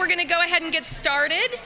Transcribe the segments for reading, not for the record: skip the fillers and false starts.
we're going to go ahead and get started.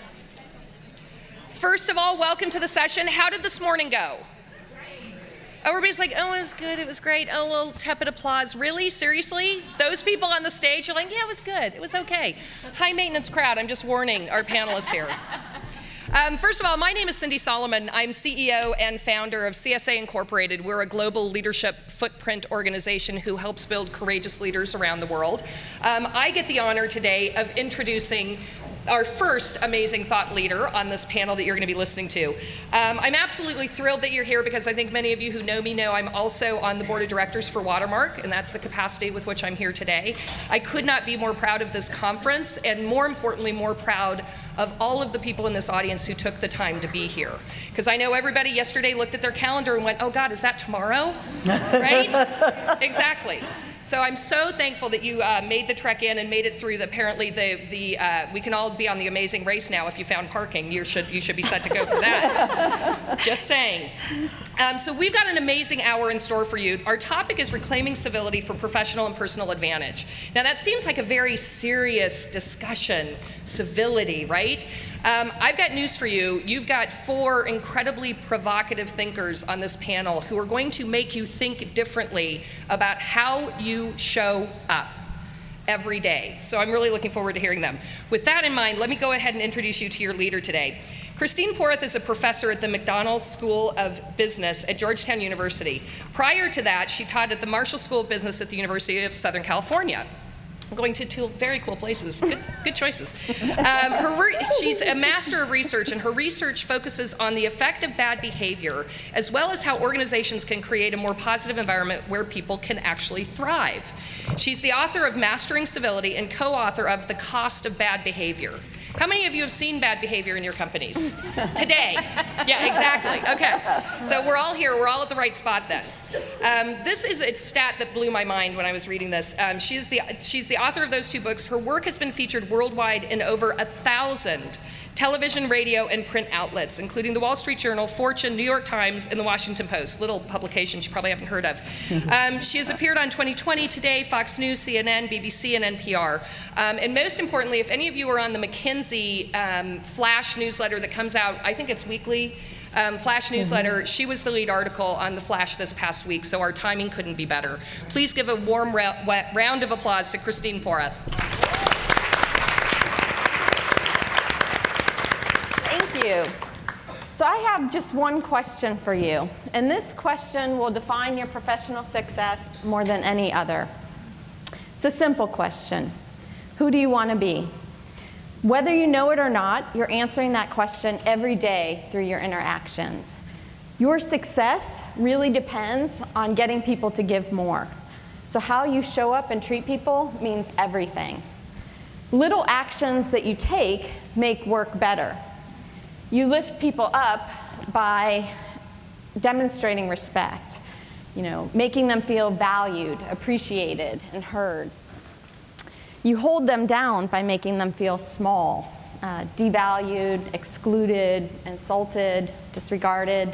First of all, welcome to the session. How did this morning go? Everybody's like, oh, it was good, it was great. Oh, a little tepid applause. Really? Seriously? Those people on the stage are like, yeah, it was good, it was okay. High maintenance crowd, I'm just warning our panelists here. First of all, my name is Cindy Solomon. I'm CEO and founder of CSA Incorporated. We're a global leadership footprint organization who helps build courageous leaders around the world. I get the honor today of introducing our first amazing thought leader on this panel that you're going to be listening to. I'm absolutely thrilled that you're here because I think many of you who know me know I'm also on the board of directors for Watermark, and that's the capacity with which I'm here today. I could not be more proud of this conference, and more importantly, more proud of all of the people in this audience who took the time to be here. Because I know everybody yesterday looked at their calendar and went, oh God, is that tomorrow? Right? Exactly. So I'm so thankful that you made the trek in and made it through. Apparently, we can all be on the Amazing Race now. If you found parking, you should be set to go for that. Just saying. So we've got an amazing hour in store for you. Our topic is reclaiming civility for professional and personal advantage. Now that seems like a very serious discussion, civility, right? I've got news for you. You've got four incredibly provocative thinkers on this panel who are going to make you think differently about how you show up every day. So I'm really looking forward to hearing them. With that in mind, let me go ahead and introduce you to your leader today. Christine Porath is a professor at the McDonald School of Business at Georgetown University. Prior to that, she taught at the Marshall School of Business at the University of Southern California. I'm going to two very cool places. Good choices. She's a master of research, and her research focuses on the effect of bad behavior, as well as how organizations can create a more positive environment where people can actually thrive. She's the author of Mastering Civility and co-author of The Cost of Bad Behavior. How many of you have seen bad behavior in your companies? Today. Yeah, exactly. Okay. So we're all here. We're all at the right spot then. This is a stat that blew my mind when I was reading this. She's the author of those two books. Her work has been featured worldwide in over 1,000 television, radio, and print outlets, including the Wall Street Journal, Fortune, New York Times, and the Washington Post, little publications you probably haven't heard of. She has appeared on 2020 Today, Fox News, CNN, BBC, and NPR. And most importantly, if any of you are on the McKinsey Flash newsletter that comes out, I think it's weekly, Flash newsletter, she was the lead article on the Flash this past week, so our timing couldn't be better. Please give a warm round of applause to Christine Porath. Thank you. So I have just one question for you, and this question will define your professional success more than any other. It's a simple question. Who do you want to be? Whether you know it or not, you're answering that question every day through your interactions. Your success really depends on getting people to give more. So how you show up and treat people means everything. Little actions that you take make work better. You lift people up by demonstrating respect, making them feel valued, appreciated, and heard. You hold them down by making them feel small, devalued, excluded, insulted, disregarded.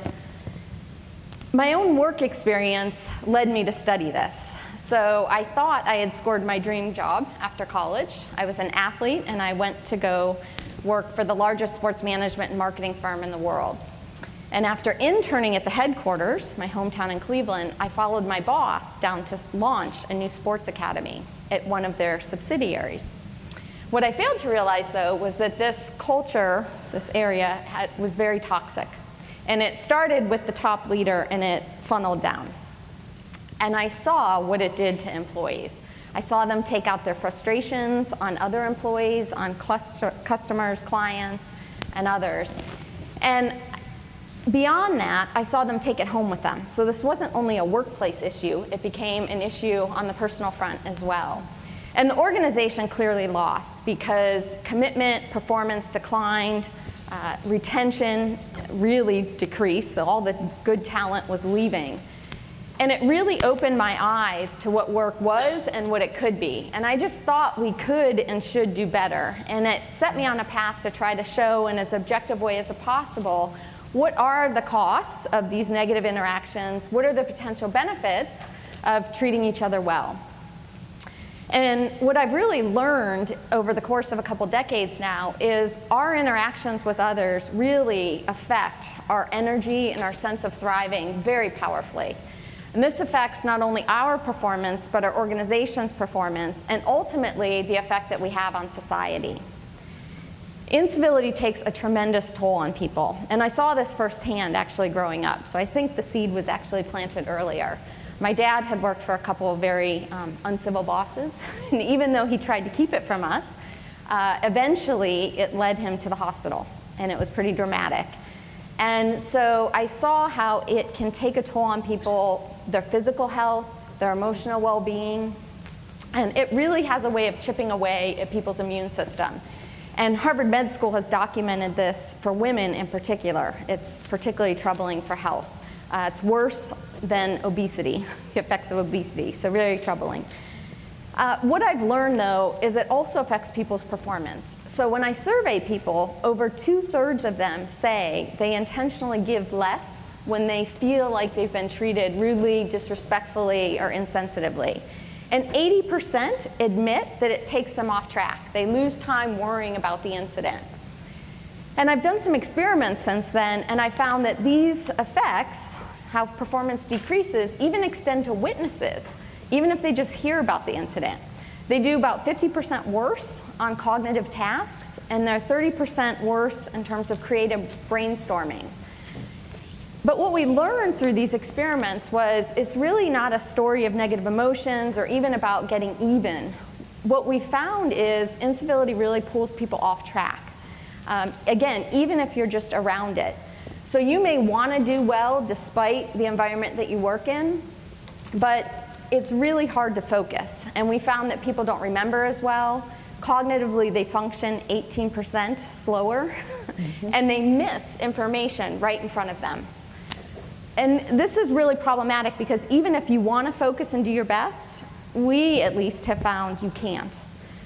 My own work experience led me to study this. So I thought I had scored my dream job after college. I was an athlete, and I went to go work for the largest sports management and marketing firm in the world. And after interning at the headquarters, my hometown in Cleveland, I followed my boss down to launch a new sports academy at one of their subsidiaries. What I failed to realize, though, was that this culture, this area, was very toxic. And it started with the top leader, and it funneled down. And I saw what it did to employees. I saw them take out their frustrations on other employees, on customers, clients, and others. And beyond that, I saw them take it home with them. So this wasn't only a workplace issue, it became an issue on the personal front as well. And the organization clearly lost because commitment, performance declined, retention really decreased, so all the good talent was leaving. And it really opened my eyes to what work was and what it could be. And I just thought we could and should do better. And it set me on a path to try to show in as objective way as possible what are the costs of these negative interactions, what are the potential benefits of treating each other well. And what I've really learned over the course of a couple decades now is our interactions with others really affect our energy and our sense of thriving very powerfully. And this affects not only our performance, but our organization's performance, and ultimately the effect that we have on society. Incivility takes a tremendous toll on people, and I saw this firsthand actually growing up, so I think the seed was actually planted earlier. My dad had worked for a couple of very uncivil bosses, and even though he tried to keep it from us, eventually it led him to the hospital, and it was pretty dramatic. And so I saw how it can take a toll on people, their physical health, their emotional well-being, and it really has a way of chipping away at people's immune system. And Harvard Med School has documented this for women in particular. It's particularly troubling for health. It's worse than obesity, the effects of obesity, so very troubling. What I've learned, though, is it also affects people's performance. So when I survey people, over 2/3 of them say they intentionally give less when they feel like they've been treated rudely, disrespectfully, or insensitively. And 80% admit that it takes them off track. They lose time worrying about the incident. And I've done some experiments since then, and I found that these effects, how performance decreases, even extend to witnesses, even if they just hear about the incident. They do about 50% worse on cognitive tasks, and they're 30% worse in terms of creative brainstorming. But what we learned through these experiments was it's really not a story of negative emotions or even about getting even. What we found is incivility really pulls people off track. Again, even if you're just around it. So you may want to do well despite the environment that you work in, but it's really hard to focus. And we found that people don't remember as well. Cognitively, they function 18% slower, and they miss information right in front of them. And this is really problematic because even if you want to focus and do your best, we at least have found you can't.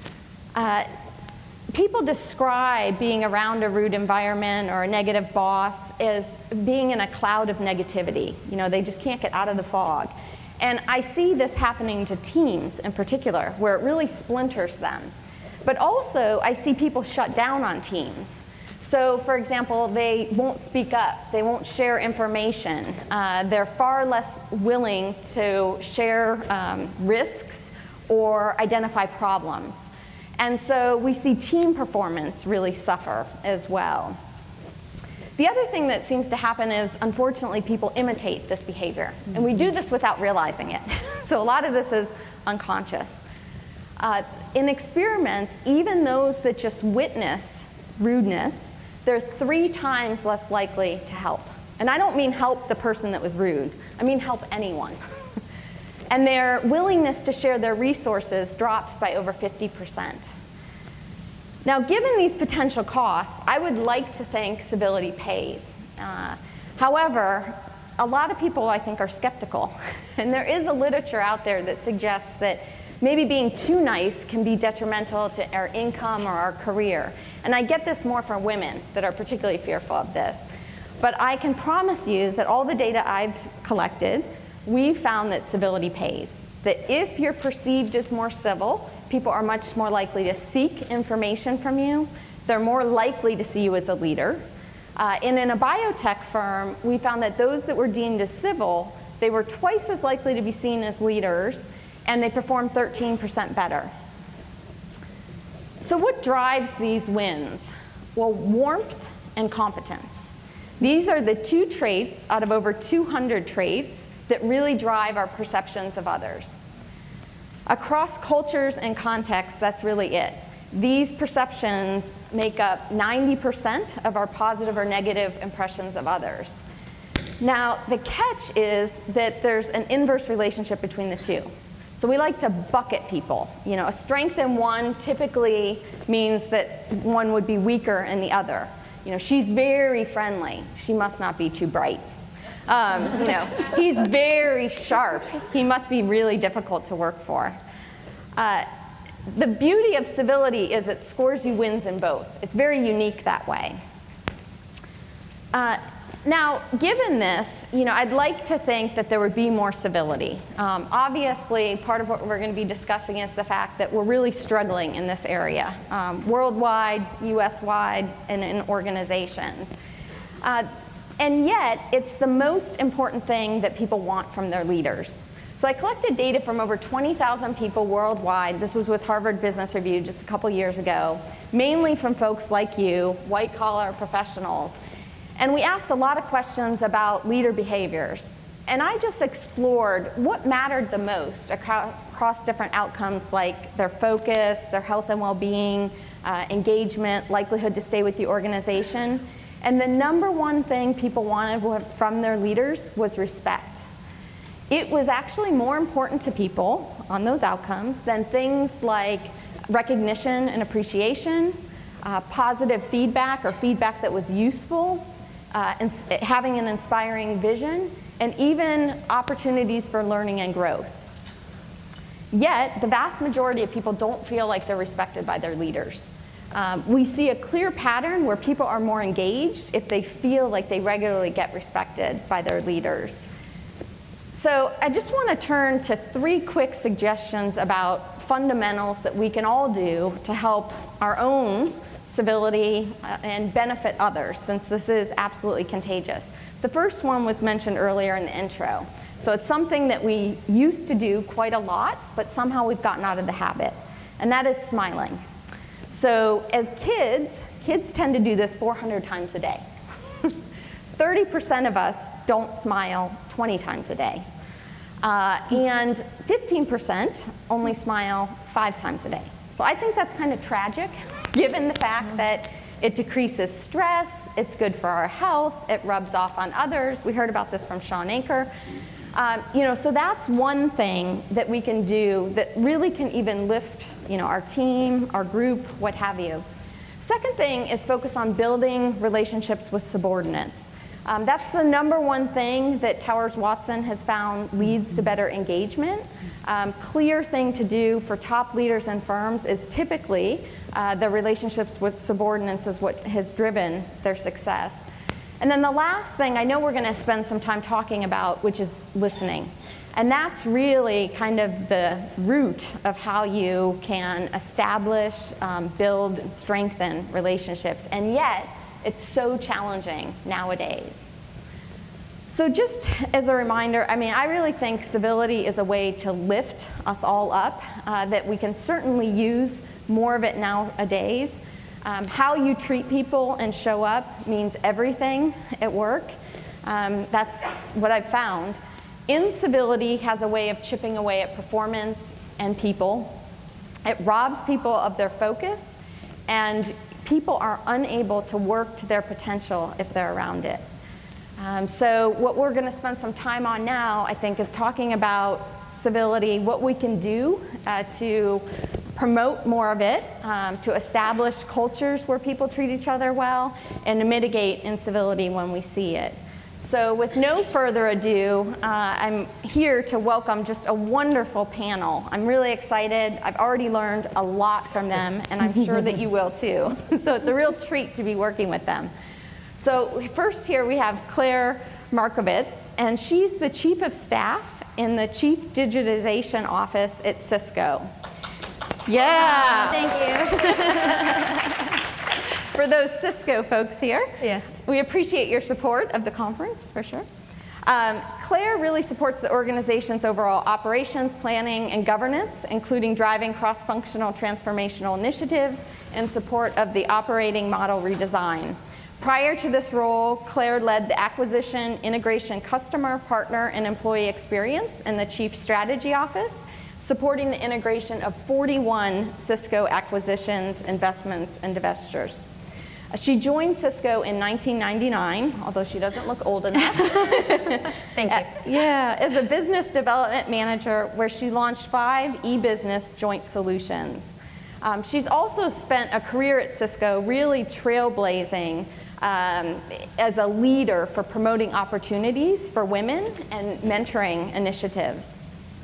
People describe being around a rude environment or a negative boss as being in a cloud of negativity. You know, they just can't get out of the fog. And I see this happening to teams in particular, where it really splinters them. But also, I see people shut down on teams. So, for example, they won't speak up. They won't share information. They're far less willing to share risks or identify problems. And so we see team performance really suffer as well. The other thing that seems to happen is, unfortunately, people imitate this behavior. And we do this without realizing it. So a lot of this is unconscious. In experiments, even those that just witness rudeness, they're 3 times less likely to help. And I don't mean help the person that was rude. I mean help anyone. And their willingness to share their resources drops by over 50%. Now, given these potential costs, I would like to think civility pays. However, a lot of people, I think, are skeptical. And there is a literature out there that suggests that maybe being too nice can be detrimental to our income or our career. And I get this more from women that are particularly fearful of this. But I can promise you that all the data I've collected, we found that civility pays. That if you're perceived as more civil, people are much more likely to seek information from you. They're more likely to see you as a leader. And in a biotech firm, we found that those that were deemed as civil, they were twice as likely to be seen as leaders, and they performed 13% better. So what drives these wins? Well, warmth and competence. These are the 2 traits out of over 200 traits that really drive our perceptions of others. Across cultures and contexts, that's really it. These perceptions make up 90% of our positive or negative impressions of others. Now, the catch is that there's an inverse relationship between the two. So we like to bucket people. You know, a strength in one typically means that one would be weaker in the other. You know, she's very friendly. She must not be too bright. You know, he's very sharp. He must be really difficult to work for. The beauty of civility is it scores you wins in both. It's very unique that way. Now, given this, I'd like to think that there would be more civility. Obviously, part of what we're going to be discussing is the fact that we're really struggling in this area, worldwide, US-wide, and in organizations. And yet, it's the most important thing that people want from their leaders. So I collected data from over 20,000 people worldwide. This was with Harvard Business Review just a couple years ago, mainly from folks like you, white-collar professionals. And we asked a lot of questions about leader behaviors. And I just explored what mattered the most across different outcomes like their focus, their health and well-being, engagement, likelihood to stay with the organization. And the number one thing people wanted from their leaders was respect. It was actually more important to people on those outcomes than things like recognition and appreciation, positive feedback or feedback that was useful, having an inspiring vision, and even opportunities for learning and growth. Yet, the vast majority of people don't feel like they're respected by their leaders. We see a clear pattern where people are more engaged if they feel like they regularly get respected by their leaders. So I just want to turn to 3 quick suggestions about fundamentals that we can all do to help our own civility and benefit others, since this is absolutely contagious. The first one was mentioned earlier in the intro. So it's something that we used to do quite a lot, but somehow we've gotten out of the habit, and that is smiling. So as kids tend to do this 400 times a day. 30% of us don't smile 20 times a day. And 15% only smile 5 times a day. So I think that's kind of tragic, given the fact that it decreases stress, it's good for our health, it rubs off on others. We heard about this from Sean Anker. So that's one thing that we can do that really can even lift our team, our group, what have you. Second thing is focus on building relationships with subordinates. That's the number one thing that Towers Watson has found leads to better engagement. Clear thing to do for top leaders in firms is typically the relationships with subordinates is what has driven their success. And then the last thing I know we're going to spend some time talking about, which is listening. And that's really kind of the root of how you can establish, build, and strengthen relationships. And yet, it's so challenging nowadays. So just as a reminder, I really think civility is a way to lift us all up, that we can certainly use more of it nowadays. How you treat people and show up means everything at work. That's what I've found. Incivility has a way of chipping away at performance and people. It robs people of their focus, and people are unable to work to their potential if they're around it. So what we're going to spend some time on now, I think, is talking about civility, what we can do to promote more of it, to establish cultures where people treat each other well, and to mitigate incivility when we see it. So with no further ado, I'm here to welcome just a wonderful panel. I'm really excited. I've already learned a lot from them, and I'm sure that you will too. So it's a real treat to be working with them. So first here we have Claire Markovitz, and she's the Chief of Staff in the Chief Digitization Office at Cisco. Yeah. Thank you. For those Cisco folks here, yes, we appreciate your support of the conference, for sure. Claire really supports the organization's overall operations, planning, and governance, including driving cross-functional transformational initiatives in support of the operating model redesign. Prior to this role, Claire led the acquisition, integration, customer, partner, and employee experience in the Chief Strategy Office, supporting the integration of 41 Cisco acquisitions, investments, and divestitures. She joined Cisco in 1999, although she doesn't look old enough. Thank you. Yeah, as a business development manager where she launched 5 e-business joint solutions. She's also spent a career at Cisco really trailblazing as a leader for promoting opportunities for women and mentoring initiatives.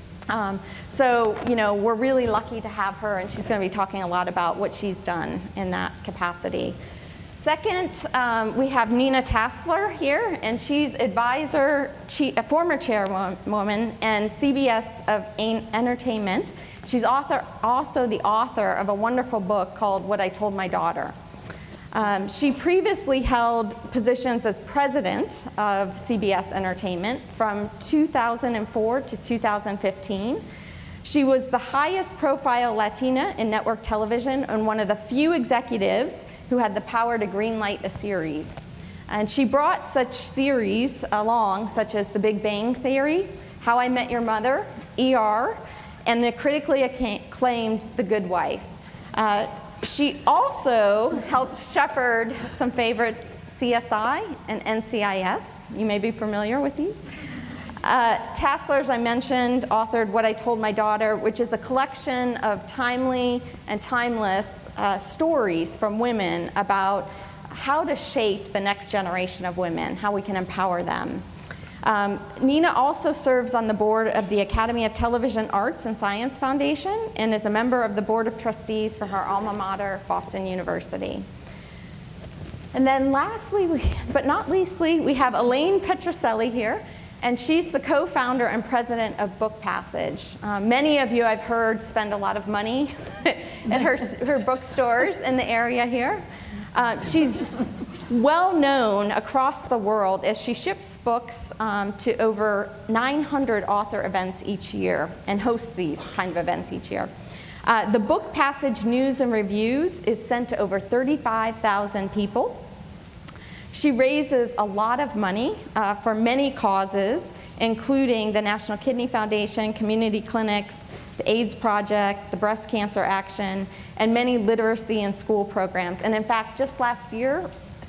So, we're really lucky to have her, and she's going to be talking a lot about what she's done in that capacity. Second, we have Nina Tassler here, and she's a former chairwoman and CBS of Entertainment. She's also the author of a wonderful book called What I Told My Daughter. She previously held positions as president of CBS Entertainment from 2004 to 2015. She was the highest profile Latina in network television and one of the few executives who had the power to greenlight a series. And she brought such series along, such as The Big Bang Theory, How I Met Your Mother, ER, and the critically acclaimed The Good Wife. She also helped shepherd some favorites, CSI and NCIS. You may be familiar with these. Tassler, as I mentioned, authored What I Told My Daughter, which is a collection of timely and timeless stories from women about how to shape the next generation of women, how we can empower them. Nina also serves on the board of the Academy of Television Arts and Science Foundation and is a member of the Board of Trustees for her alma mater, Boston University. And then lastly, but not leastly, we have Elaine Petrocelli here. And she's the co-founder and president of Book Passage. Many of you I've heard spend a lot of money at her bookstores in the area here. She's well known across the world as she ships books to over 900 author events each year and hosts these kind of events each year. The Book Passage News and Reviews is sent to over 35,000 people. She raises a lot of money for many causes, including the National Kidney Foundation, community clinics, the AIDS Project, the Breast Cancer Action, and many literacy and school programs. And in fact, just last year,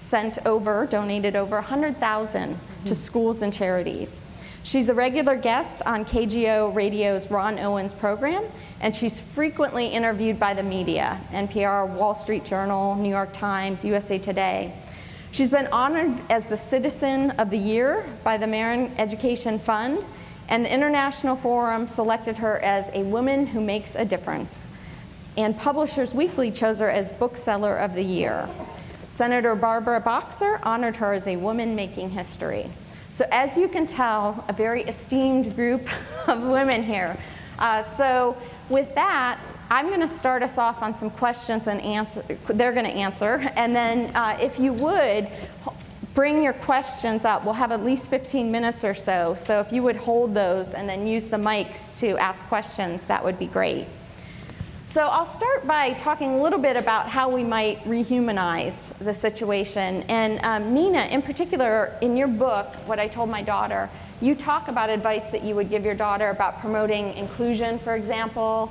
donated over 100,000 to schools and charities. She's a regular guest on KGO Radio's Ron Owens program, and she's frequently interviewed by the media, NPR, Wall Street Journal, New York Times, USA Today. She's been honored as the Citizen of the Year by the Marin Education Fund, and the International Forum selected her as a woman who makes a difference. And Publishers Weekly chose her as Bookseller of the Year. Senator Barbara Boxer honored her as a woman making history. So as you can tell, a very esteemed group of women here. So with that, I'm going to start us off on some questions and they're going to answer. And then if you would, bring your questions up. We'll have at least 15 minutes or so. So if you would hold those and then use the mics to ask questions, that would be great. So I'll start by talking a little bit about how we might rehumanize the situation. And Nina, in particular, in your book, What I Told My Daughter, you talk about advice that you would give your daughter about promoting inclusion, for example.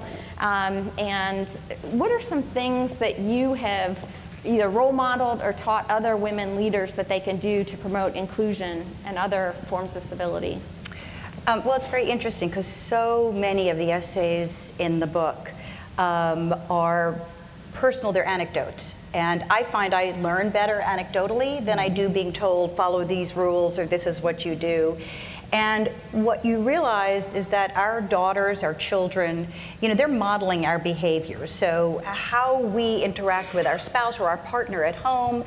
And what are some things that you have either role modeled or taught other women leaders that they can do to promote inclusion and other forms of civility? Well, it's very interesting because so many of the essays in the book are personal, they're anecdotes. And I find I learn better anecdotally than I do being told, follow these rules or this is what you do. And what you realize is that our daughters, our children, they're modeling our behavior. So how we interact with our spouse or our partner at home,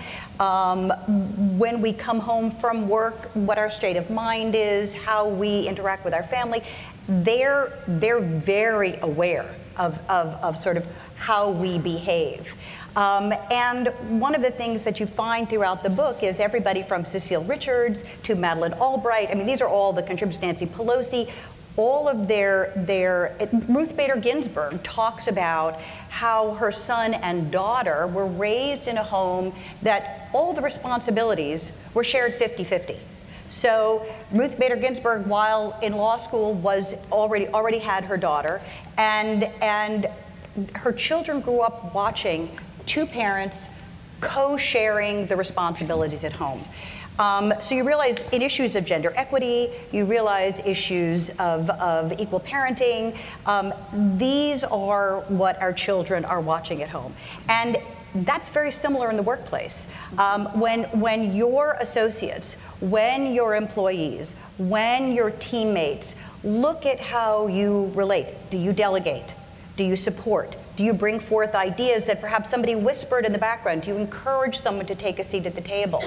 when we come home from work, what our state of mind is, how we interact with our family, they're very aware of sort of how we behave. And one of the things that you find throughout the book is everybody from Cecile Richards to Madeleine Albright. I mean, these are all the contributors, Nancy Pelosi, all of Ruth Bader Ginsburg talks about how her son and daughter were raised in a home that all the responsibilities were shared 50-50. So Ruth Bader Ginsburg, while in law school, was already had her daughter, and her children grew up watching two parents co-sharing the responsibilities at home. So you realize in issues of gender equity, you realize issues of equal parenting. These are what our children are watching at home. And that's very similar in the workplace. When your associates, when your employees, when your teammates look at how you relate, do you delegate? Do you support? Do you bring forth ideas that perhaps somebody whispered in the background? Do you encourage someone to take a seat at the table?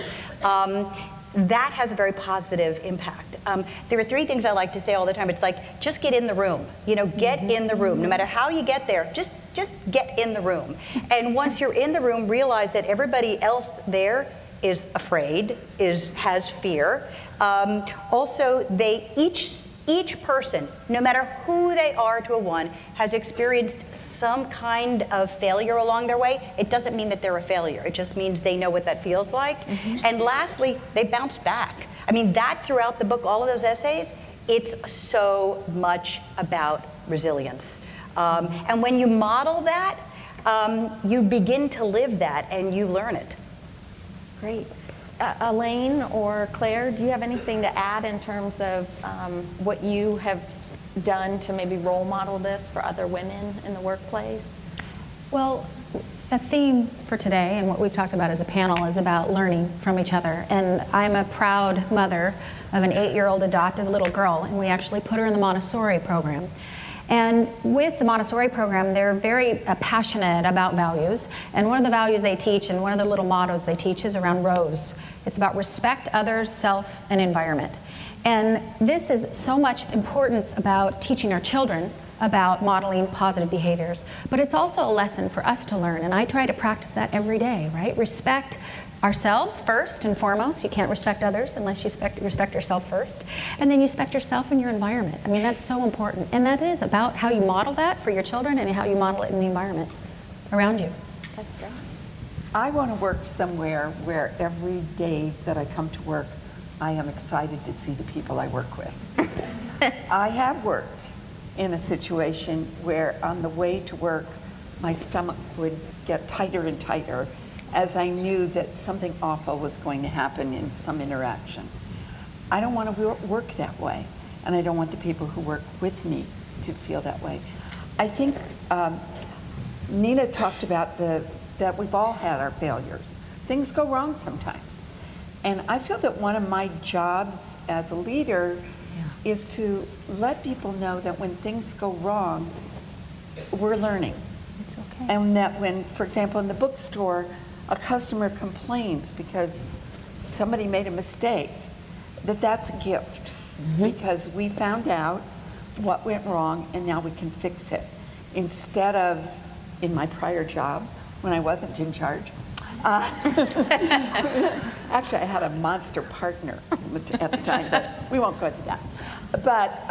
That has a very positive impact. There are 3 things I like to say all the time. It's like, just get in the room. You know, get in the room. No matter how you get there, just get in the room. And once you're in the room, realize that everybody else there is afraid, has fear. Also, each person, no matter who they are to a one, has experienced some kind of failure along their way. It doesn't mean that they're a failure. It just means they know what that feels like. And lastly, they bounce back. I mean, that throughout the book, all of those essays, it's so much about resilience. And when you model that, you begin to live that and you learn it. Great. Elaine or Claire, do you have anything to add in terms of what you have done to maybe role model this for other women in the workplace? Well, the theme for today and what we've talked about as a panel is about learning from each other. And I'm a proud mother of an 8-year-old adopted little girl, and we actually put her in the Montessori program. And with the Montessori program, they're very passionate about values. And one of the values they teach, and one of the little mottos they teach, is around ROSE. It's about respect, others, self, and environment. And this is so much importance about teaching our children about modeling positive behaviors. But it's also a lesson for us to learn, and I try to practice that every day, right? Respect ourselves first and foremost. You can't respect others unless you respect yourself first. And then you respect yourself and your environment. I mean, that's so important. And that is about how you model that for your children and how you model it in the environment around you. That's great. I want to work somewhere where every day that I come to work, I am excited to see the people I work with. I have worked in a situation where on the way to work, my stomach would get tighter and tighter as I knew that something awful was going to happen in some interaction. I don't want to work that way, and I don't want the people who work with me to feel that way. I think Nina talked about that we've all had our failures. Things go wrong sometimes. And I feel that one of my jobs as a leader is to let people know that when things go wrong, we're learning. It's okay. And that when, for example, in the bookstore, a customer complains because somebody made a mistake, that's a gift. Because we found out what went wrong and now we can fix it. Instead of, in my prior job, when I wasn't in charge, actually, I had a monster partner at the time, but we won't go into that. But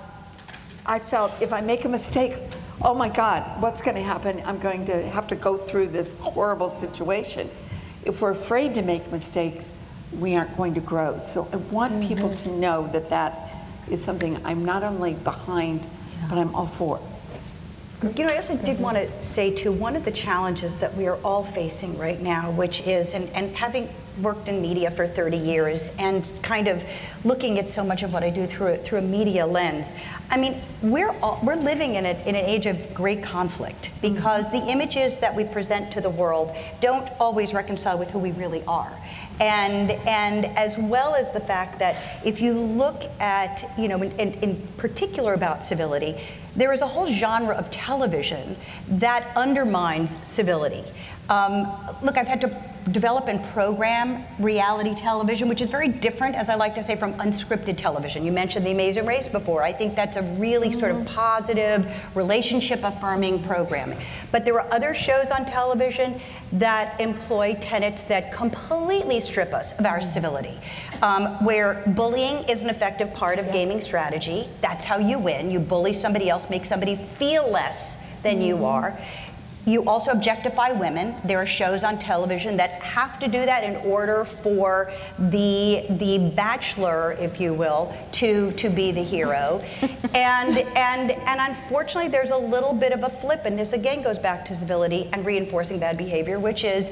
I felt if I make a mistake, oh my God, what's going to happen? I'm going to have to go through this horrible situation. If we're afraid to make mistakes, we aren't going to grow. So I want people to know that that is something I'm not only behind, but I'm all for. You know, I also did want to say, too, one of the challenges that we are all facing right now, which is, and having worked in media for 30 years and kind of looking at so much of what I do through a media lens, I mean, we're living in an age of great conflict because the images that we present to the world don't always reconcile with who we really are. And as well as the fact that if you look at, you know, in particular about civility, there is a whole genre of television that undermines civility. Look, I've had to develop and program reality television, which is very different, as I like to say, from unscripted television. You mentioned The Amazing Race before. I think that's a really sort of positive, relationship-affirming programming. But there are other shows on television that employ tenets that completely strip us of our civility, where bullying is an effective part of gaming strategy. That's how you win. You bully somebody else, make somebody feel less than you are. You also objectify women. There are shows on television that have to do that in order for the bachelor, if you will, to be the hero. And unfortunately, there's a little bit of a flip, and this again goes back to civility and reinforcing bad behavior, which is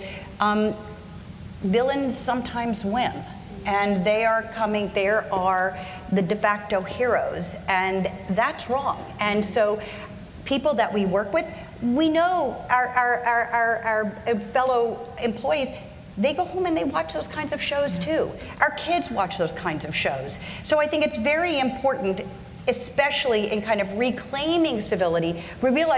villains sometimes win. And they are the de facto heroes, and that's wrong. And so people that we work with, we know our fellow employees, they go home and they watch those kinds of shows too. Our kids watch those kinds of shows. So I think it's very important, especially in kind of reclaiming civility, we realize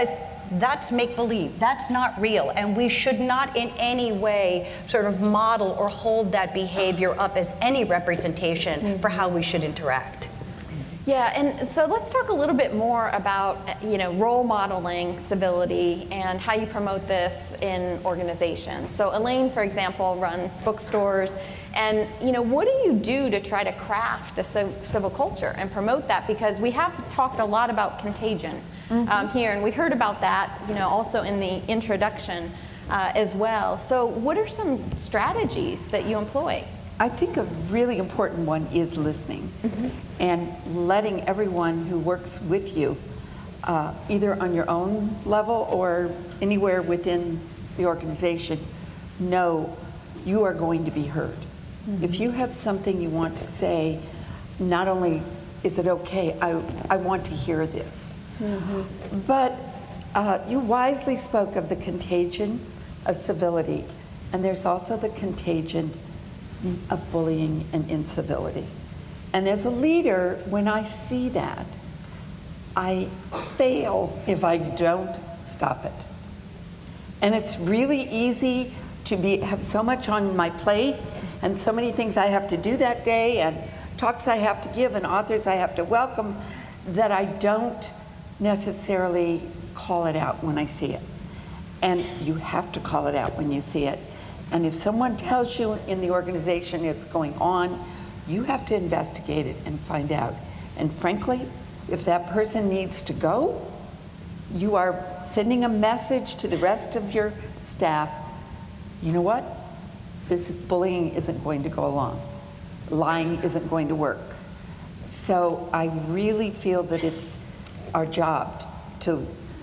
That's make-believe. That's not real. And we should not in any way sort of model or hold that behavior up as any representation for how we should interact. Yeah, and so let's talk a little bit more about, role modeling civility and how you promote this in organizations. So Elaine, for example, runs bookstores, and what do you do to try to craft a civil culture and promote that? Because we have talked a lot about contagion here, and we heard about that, also in the introduction as well. So what are some strategies that you employ? I think a really important one is listening and letting everyone who works with you, either on your own level or anywhere within the organization, know you are going to be heard. If you have something you want to say, not only is it okay, I want to hear this. But you wisely spoke of the contagion of civility, and there's also the contagion of bullying and incivility. And as a leader, when I see that, I fail if I don't stop it. And it's really easy to have so much on my plate and so many things I have to do that day and talks I have to give and authors I have to welcome that I don't necessarily call it out when I see it. And you have to call it out when you see it. And if someone tells you in the organization it's going on, you have to investigate it and find out. And frankly, if that person needs to go, you are sending a message to the rest of your staff, you know what? Bullying isn't going to go along. Lying isn't going to work. So I really feel that it's our job to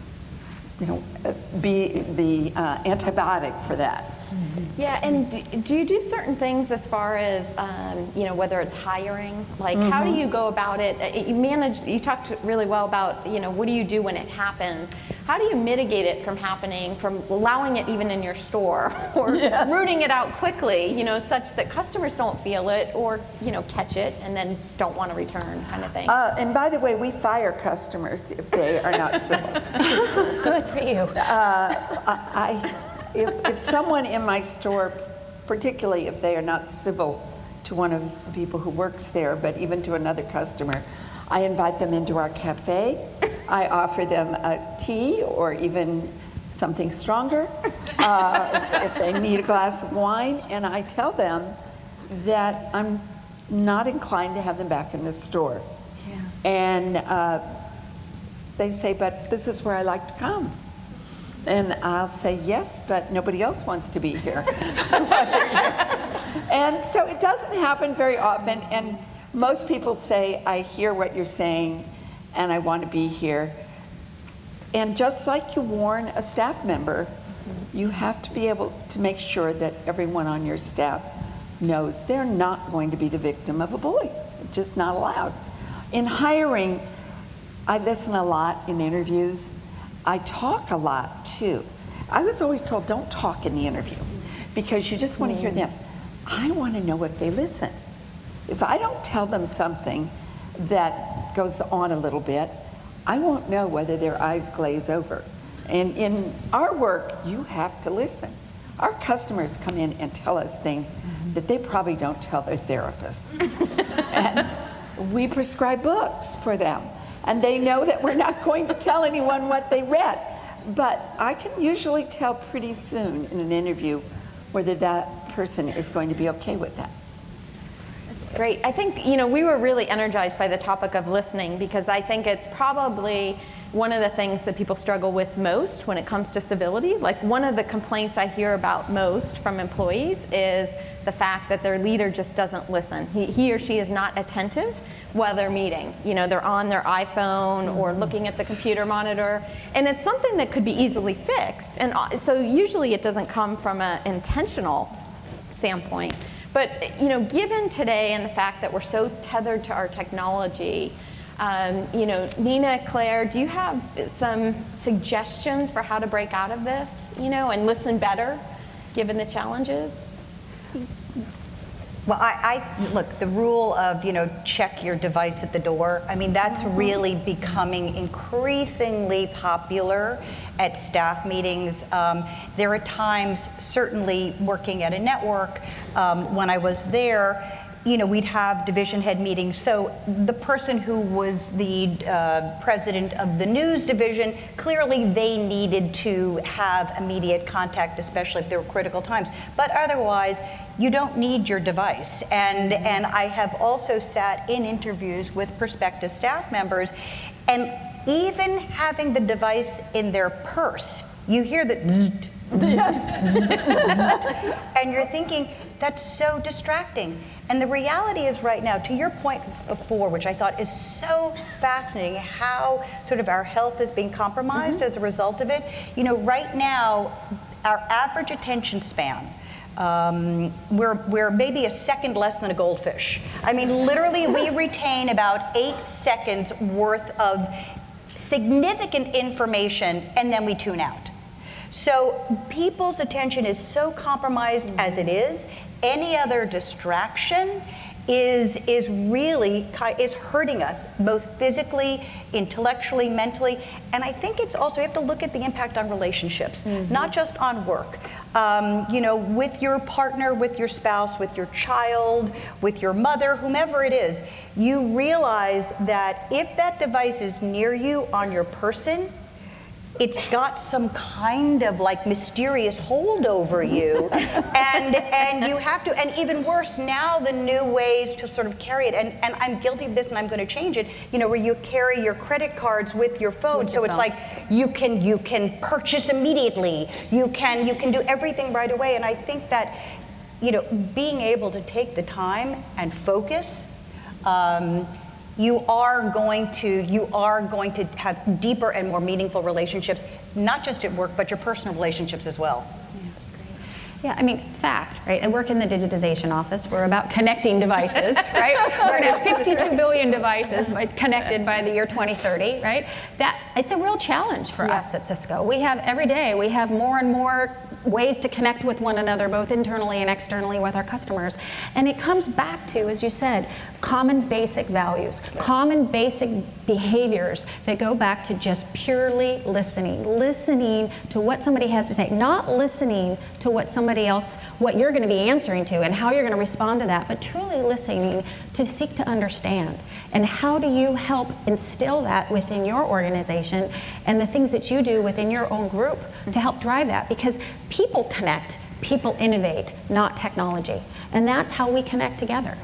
be the antibiotic for that. Yeah, and do you do certain things as far as, whether it's hiring? Like, how do you go about it? You talked really well about, what do you do when it happens? How do you mitigate it from happening, from allowing it even in your store, or rooting it out quickly, such that customers don't feel it or, catch it and then don't want to return kind of thing? And by the way, we fire customers if they are not civil. Good for you. If someone in my store, particularly if they are not civil to one of the people who works there, but even to another customer, I invite them into our cafe. I offer them a tea or even something stronger if they need a glass of wine, and I tell them that I'm not inclined to have them back in the store. And they say, but this is where I like to come. And I'll say, yes, but nobody else wants to be here. And so it doesn't happen very often. And most people say, I hear what you're saying, and I want to be here. And just like you warn a staff member, you have to be able to make sure that everyone on your staff knows they're not going to be the victim of a bully. It's just not allowed. In hiring, I listen a lot in interviews. I talk a lot too. I was always told, don't talk in the interview because you just want to hear them. I want to know if they listen. If I don't tell them something that goes on a little bit, I won't know whether their eyes glaze over. And in our work, you have to listen. Our customers come in and tell us things that they probably don't tell their therapists. And we prescribe books for them. And they know that we're not going to tell anyone what they read. But I can usually tell pretty soon in an interview whether that person is going to be okay with that. That's great. I think, we were really energized by the topic of listening because I think it's probably one of the things that people struggle with most when it comes to civility. Like one of the complaints I hear about most from employees is the fact that their leader just doesn't listen. He or she is not attentive while they're meeting. They're on their iPhone or looking at the computer monitor, and it's something that could be easily fixed. And so usually it doesn't come from an intentional standpoint. But given today and the fact that we're so tethered to our technology, Nina, Claire, do you have some suggestions for how to break out of this, and listen better, given the challenges? Well, look, the rule of, check your device at the door, I mean, that's really becoming increasingly popular at staff meetings. There are times, certainly working at a network, when I was there, we'd have division head meetings. So the person who was the president of the news division, clearly they needed to have immediate contact, especially if there were critical times. But otherwise, you don't need your device. And I have also sat in interviews with prospective staff members, and even having the device in their purse, you hear the zzz, and you're thinking, that's so distracting. And the reality is right now, to your point before, which I thought is so fascinating, how sort of our health is being compromised as a result of it. Right now, our average attention span, we're maybe a second less than a goldfish. I mean, literally, we retain about 8 seconds worth of significant information, and then we tune out. So people's attention is so compromised as it is. Any other distraction is hurting us, both physically, intellectually, mentally, and I think it's also, you have to look at the impact on relationships, not just on work. With your partner, with your spouse, with your child, with your mother, whomever it is, you realize that if that device is near you on your person, it's got some kind of like mysterious hold over you, and you have to, and even worse now, the new ways to sort of carry it, and I'm guilty of this and I'm going to change it, where you carry your credit cards with your phone, so it's like you can purchase immediately, you can do everything right away, and I think that, being able to take the time and focus, you are going to have deeper and more meaningful relationships, not just at work, but your personal relationships as well. Yeah, I mean, fact, right? I work in the digitization office. We're about connecting devices, right? We're going to have 52 billion devices connected by the year 2030, right? It's a real challenge for us at Cisco. We have, every day, we have more and more ways to connect with one another, both internally and externally with our customers. And it comes back to, as you said, common basic values, common basic behaviors that go back to just purely listening to what somebody has to say, not listening to what somebody else, what you're going to be answering to and how you're going to respond to that, but truly listening to seek to understand. And how do you help instill that within your organization and the things that you do within your own group to help drive that? Because people connect, people innovate, not technology. And that's how we connect together.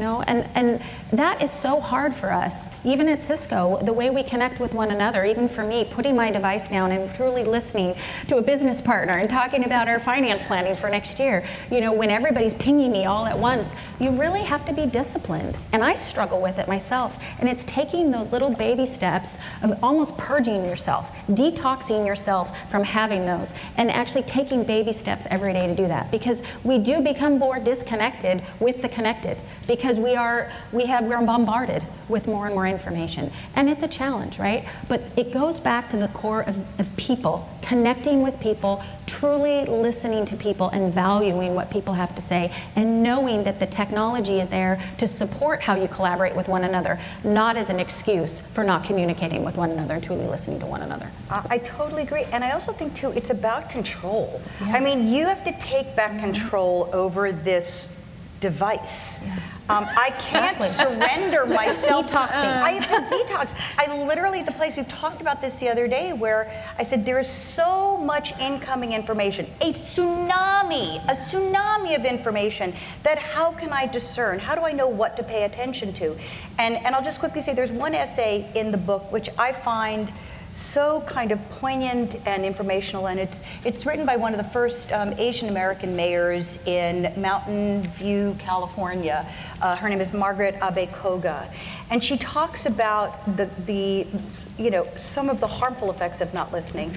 And that is so hard for us, even at Cisco, the way we connect with one another, even for me, putting my device down and truly listening to a business partner and talking about our finance planning for next year. When everybody's pinging me all at once, you really have to be disciplined. And I struggle with it myself. And it's taking those little baby steps of almost purging yourself, detoxing yourself from having those, and actually taking baby steps every day to do that. Because we do become more disconnected with the connected. Because we're bombarded with more and more information. And it's a challenge, right? But it goes back to the core of people, connecting with people, truly listening to people and valuing what people have to say, and knowing that the technology is there to support how you collaborate with one another, not as an excuse for not communicating with one another and truly listening to one another. I totally agree. And I also think, too, it's about control. Yeah. I mean, you have to take back control over this device. Yeah. I can't surrender myself. Detoxing. I have to detox. I literally, the place, we've talked about this the other day, where I said there is so much incoming information, a tsunami of information, that how can I discern? How do I know what to pay attention to? And I'll just quickly say there's one essay in the book which I find so kind of poignant and informational, and it's written by one of the first Asian American mayors in Mountain View, California. Her name is Margaret Abe Koga, and she talks about the some of the harmful effects of not listening.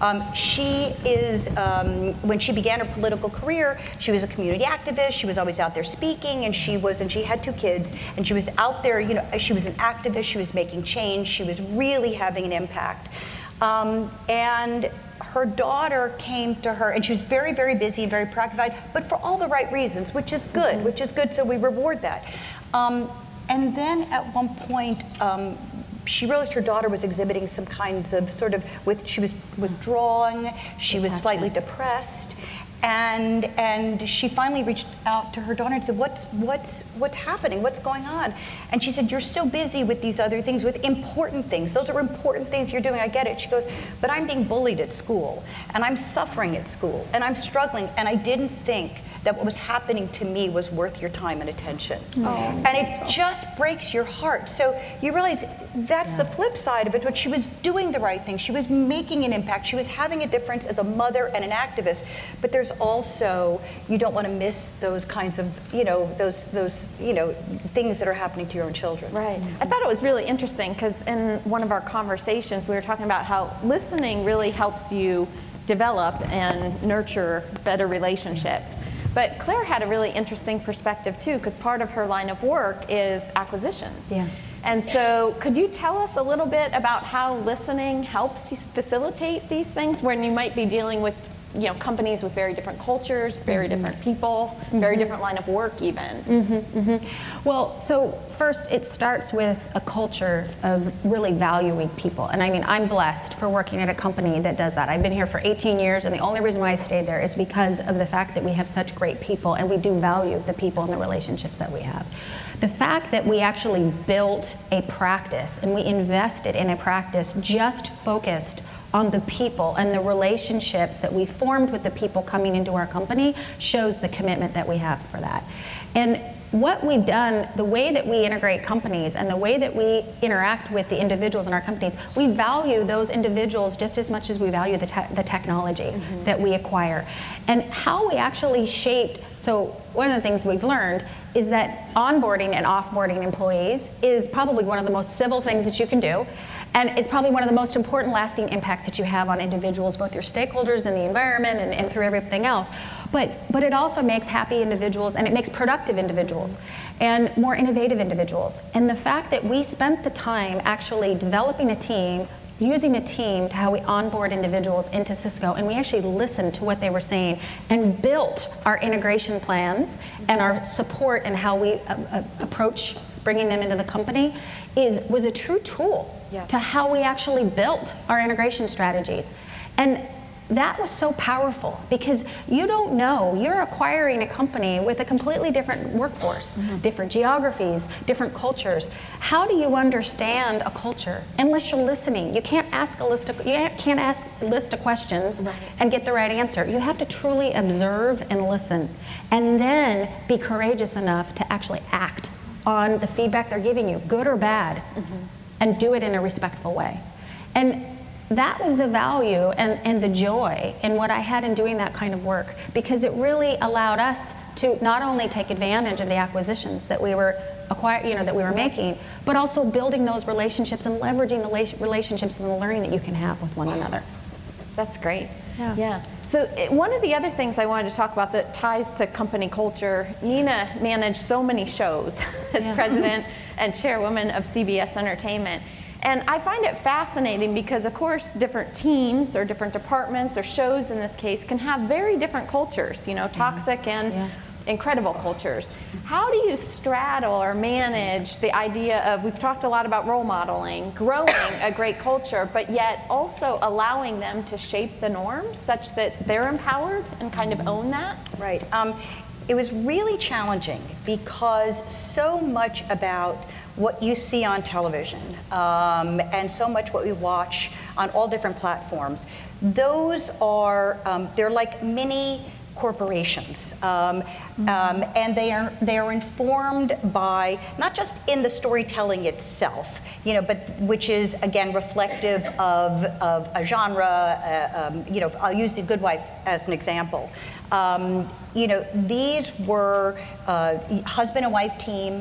She is when she began her political career, she was a community activist. She was always out there speaking, and she had 2 kids, and she was out there. She was an activist. She was making change. She was really having an impact. And her daughter came to her, and she was very, very busy and very preoccupied, but for all the right reasons, which is good, so we reward that. And then at one point, she realized her daughter was exhibiting some kinds of she was withdrawing, she was slightly depressed, and she finally reached out to her daughter and said, what's happening? What's going on? And she said, you're so busy with these other things, with important things. Those are important things you're doing, I get it. She goes, but I'm being bullied at school, and I'm suffering at school, and I'm struggling, and I didn't think that what was happening to me was worth your time and attention. And it just breaks your heart. So you realize that's the flip side of it, but she was doing the right thing. She was making an impact. She was having a difference as a mother and an activist. But there's also, you don't want to miss those kinds of, those things that are happening to your own children. Right. I thought it was really interesting because in one of our conversations, we were talking about how listening really helps you develop and nurture better relationships. But Claire had a really interesting perspective too, because part of her line of work is acquisitions. Yeah. And so could you tell us a little bit about how listening helps you facilitate these things when you might be dealing with companies with very different cultures, very different people, very different line of work even? Well, so first it starts with a culture of really valuing people. And I mean, I'm blessed for working at a company that does that. I've been here for 18 years, and the only reason why I stayed there is because of the fact that we have such great people, and we do value the people and the relationships that we have. The fact that we actually built a practice and we invested in a practice just focused on the people and the relationships that we formed with the people coming into our company shows the commitment that we have for that. And what we've done, the way that we integrate companies and the way that we interact with the individuals in our companies, we value those individuals just as much as we value the technology that we acquire. And how we actually shaped, so one of the things we've learned is that onboarding and offboarding employees is probably one of the most civil things that you can do. And it's probably one of the most important lasting impacts that you have on individuals, both your stakeholders and the environment and through everything else. But it also makes happy individuals, and it makes productive individuals and more innovative individuals. And the fact that we spent the time actually developing a team, using a team to how we onboard individuals into Cisco, and we actually listened to what they were saying and built our integration plans and our support and how we approach bringing them into the company was a true tool to how we actually built our integration strategies. And that was so powerful because you don't know, you're acquiring a company with a completely different workforce, different geographies, different cultures. How do you understand a culture unless you're listening? You can't ask a list of questions and get the right answer. You have to truly observe and listen, and then be courageous enough to actually act on the feedback they're giving you, good or bad, and do it in a respectful way. And that was the value and the joy in what I had in doing that kind of work, because it really allowed us to not only take advantage of the acquisitions that we were making, but also building those relationships and leveraging the relationships and the learning that you can have with one another. That's great. Yeah. So one of the other things I wanted to talk about that ties to company culture, Nina managed so many shows as president and chairwoman of CBS Entertainment. And I find it fascinating because, of course, different teams or different departments or shows in this case can have very different cultures, toxic and incredible cultures. How do you straddle or manage the idea of, we've talked a lot about role modeling, growing a great culture, but yet also allowing them to shape the norms such that they're empowered and kind of own that? Right. It was really challenging because so much about what you see on television and so much what we watch on all different platforms, those are, they're like mini corporations, and they are informed by not just in the storytelling itself, but which is again reflective of a genre. I'll use The Good Wife as an example. These were husband and wife team,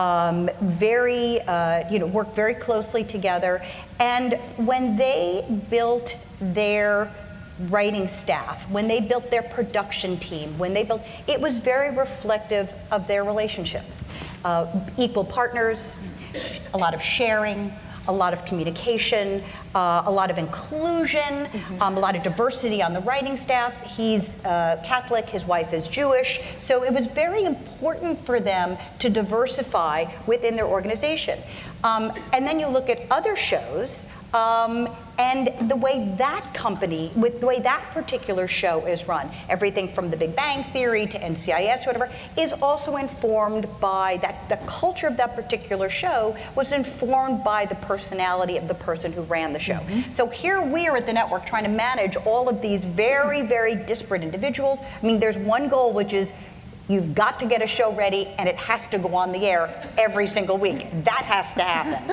worked very closely together, and when they built their writing staff, when they built their production team, it was very reflective of their relationship. Equal partners, a lot of sharing, a lot of communication, a lot of inclusion, a lot of diversity on the writing staff. He's Catholic, his wife is Jewish, so it was very important for them to diversify within their organization. And then you look at other shows, and the way that company, with the way that particular show is run, everything from The Big Bang Theory to NCIS, whatever, is also informed by that. The culture of that particular show was informed by the personality of the person who ran the show. So here we are at the network trying to manage all of these very, very disparate individuals. I mean, there's one goal, which is you've got to get a show ready, and it has to go on the air every single week. That has to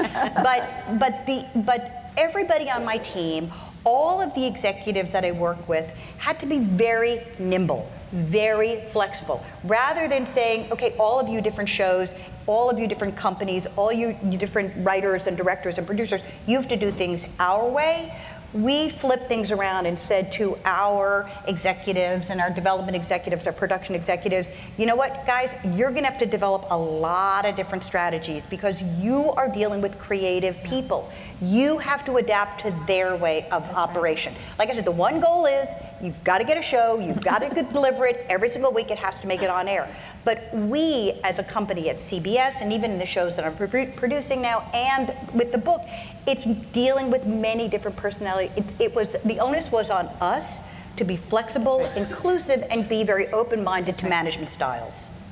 happen. But everybody on my team, all of the executives that I work with, had to be very nimble, very flexible. Rather than saying, okay, all of you different shows, all of you different companies, all you different writers and directors and producers, you have to do things our way. We flipped things around and said to our executives and our development executives, our production executives, you know what, guys, you're gonna have to develop a lot of different strategies because you are dealing with creative people. You have to adapt to their way of operation. Like I said, the one goal is you've got to get a show, you've got to deliver it every single week, it has to make it on air. But we, as a company at CBS, and even in the shows that I'm producing now and with the book, it's dealing with many different personalities. The onus was on us to be flexible, inclusive, and be very open-minded to management styles.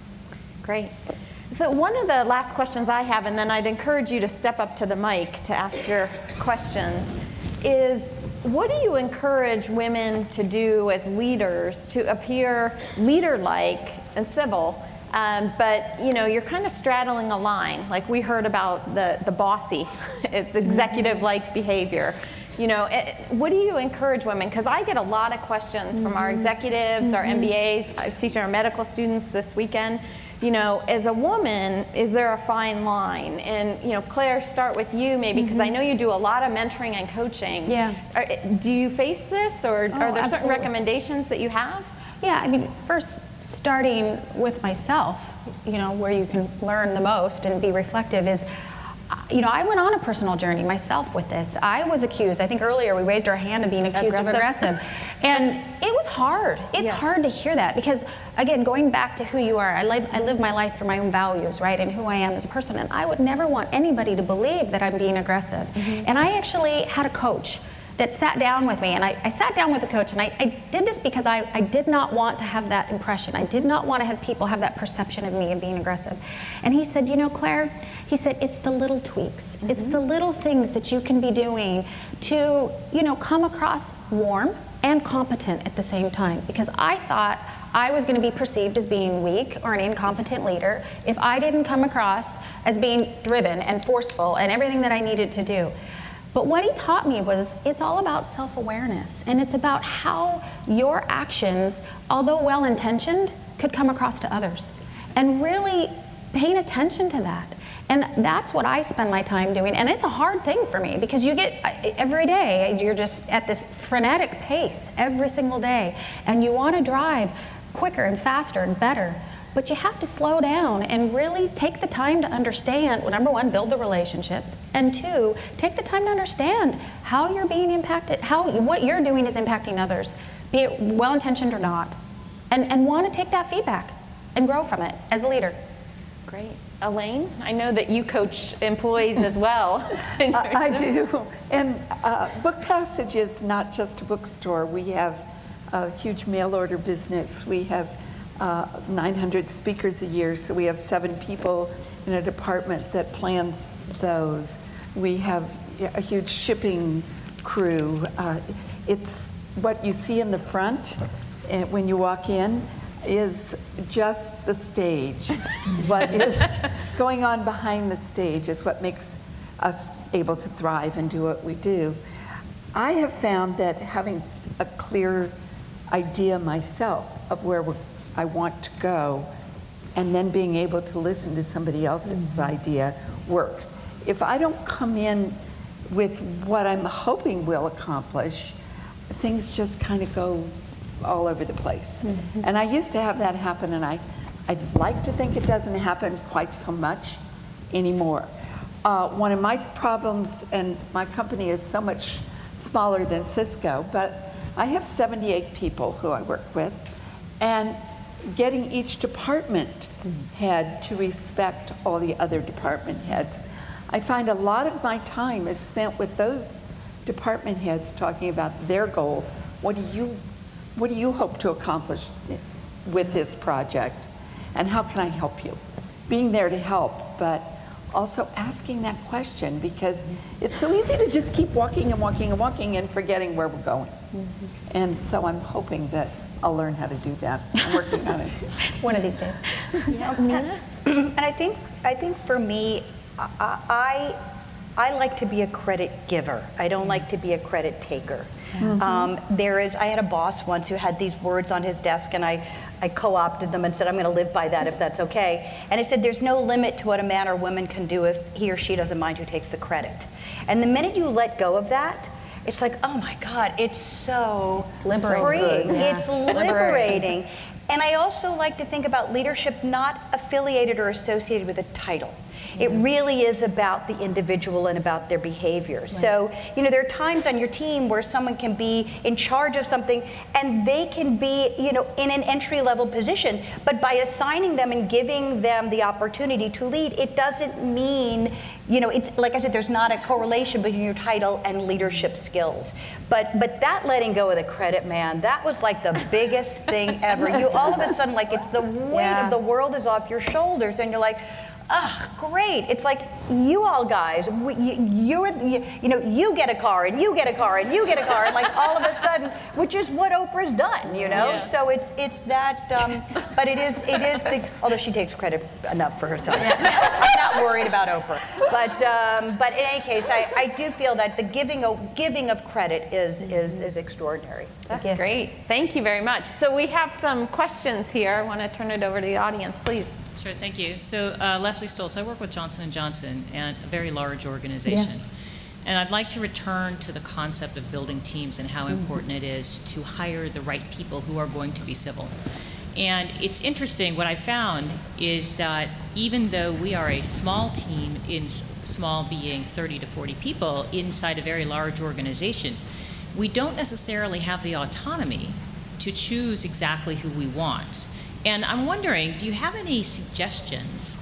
Great. So one of the last questions I have, and then I'd encourage you to step up to the mic to ask your questions, is what do you encourage women to do as leaders to appear leader-like and civil, but you know, you're kind of straddling a line, like we heard about the bossy, it's executive-like behavior. You know, what do you encourage women? Because I get a lot of questions from our executives, our MBAs. I was teaching our medical students this weekend. You know, as a woman, is there a fine line? And, you know, Claire, start with you maybe, because I know you do a lot of mentoring and coaching. Yeah. Do you face this, or are there certain recommendations that you have? Yeah, I mean, first starting with myself, you know, where you can learn the most and be reflective is, you know, I went on a personal journey myself with this. I was accused, I think earlier we raised our hand of being accused of aggressive. And it was hard. It's hard to hear that because, again, going back to who you are, I live my life for my own values, right, and who I am as a person. And I would never want anybody to believe that I'm being aggressive. And I actually had a coach that sat down with me, and I sat down with a coach, and I did this because I did not want to have that impression. I did not want to have people have that perception of me and being aggressive. And he said, you know, Claire, he said, it's the little tweaks. It's the little things that you can be doing to, you know, come across warm and competent at the same time. Because I thought I was going to be perceived as being weak or an incompetent leader if I didn't come across as being driven and forceful and everything that I needed to do. But what he taught me was it's all about self-awareness, and it's about how your actions, although well-intentioned, could come across to others, and really paying attention to that. And that's what I spend my time doing, and it's a hard thing for me because you get, every day, you're just at this frenetic pace every single day, and you want to drive quicker and faster and better. But you have to slow down and really take the time to understand, well, number one, build the relationships, and two, take the time to understand how you're being impacted, how what you're doing is impacting others, be it well-intentioned or not, and want to take that feedback and grow from it as a leader. Great. Elaine, I know that you coach employees as well. I do. And Book Passage is not just a bookstore. We have a huge mail order business. We have 900 speakers a year, so we have 7 people in a department that plans those. We have a huge shipping crew. It's what you see in the front when you walk in is just the stage. What is going on behind the stage is what makes us able to thrive and do what we do. I have found that having a clear idea myself of where I want to go, and then being able to listen to somebody else's idea works. If I don't come in with what I'm hoping will accomplish, things just kind of go all over the place. And I used to have that happen, and I'd like to think it doesn't happen quite so much anymore. one of my problems, and my company is so much smaller than Cisco, but I have 78 people who I work with, and getting each department head to respect all the other department heads. I find a lot of my time is spent with those department heads talking about their goals. What do you hope to accomplish with this project? And how can I help you? Being there to help, but also asking that question, because it's so easy to just keep walking and walking and walking and forgetting where we're going. And so I'm hoping that I'll learn how to do that. I'm working on it. One of these days. Mina? And I think for me, I like to be a credit giver. I don't like to be a credit taker. I had a boss once who had these words on his desk, and I co-opted them and said, I'm going to live by that if that's okay. And it said, there's no limit to what a man or woman can do if he or she doesn't mind who takes the credit. And the minute you let go of that, it's like, oh my God, it's so freeing. Yeah. It's liberating. And I also like to think about leadership not affiliated or associated with a title. It really is about the individual and about their behavior. Right. So, there are times on your team where someone can be in charge of something and they can be, in an entry-level position, but by assigning them and giving them the opportunity to lead, it doesn't mean, it's like I said, there's not a correlation between your title and leadership skills. But that letting go of the credit, man, that was like the biggest thing ever. You all of a sudden, like, it's the weight of the world is off your shoulders, and you're like, great. It's like, you all guys, you get a car, and you get a car, and you get a car, and like all of a sudden, which is what Oprah's done, Yeah. So it's that, but it is although she takes credit enough for herself. I'm not worried about Oprah. But in any case, I do feel that the giving of credit is extraordinary. That's great. Thank you very much. So we have some questions here. I want to turn it over to the audience, please. Sure, thank you. So Leslie Stoltz, I work with Johnson & Johnson, and a very large organization. Yes. And I'd like to return to the concept of building teams and how important it is to hire the right people who are going to be civil. And it's interesting, what I found is that even though we are a small team, in small being 30 to 40 people, inside a very large organization, we don't necessarily have the autonomy to choose exactly who we want. And I'm wondering, do you have any suggestions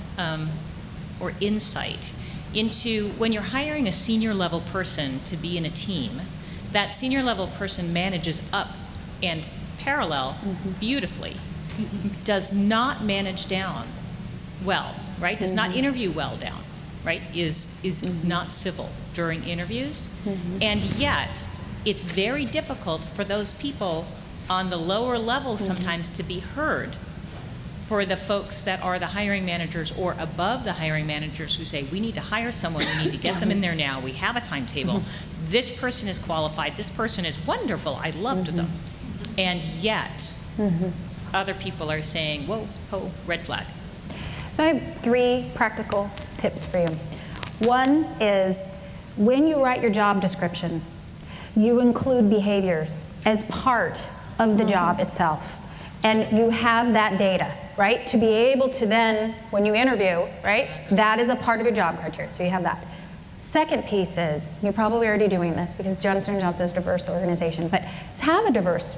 or insight into when you're hiring a senior level person to be in a team, that senior level person manages up and parallel beautifully, does not manage down well, right? Does not interview well down, right? Is not civil during interviews. And yet, it's very difficult for those people on the lower level sometimes to be heard, for the folks that are the hiring managers or above the hiring managers who say, we need to hire someone, we need to get them in there now, we have a timetable, this person is qualified, this person is wonderful, I loved them. And yet, other people are saying, whoa, ho, red flag. So I have 3 practical tips for you. One is, when you write your job description, you include behaviors as part of the job itself. And you have that data, right? To be able to then, when you interview, right? That is a part of your job criteria, so you have that. Second piece is, you're probably already doing this because Johnson & Johnson is a diverse organization, but have a diverse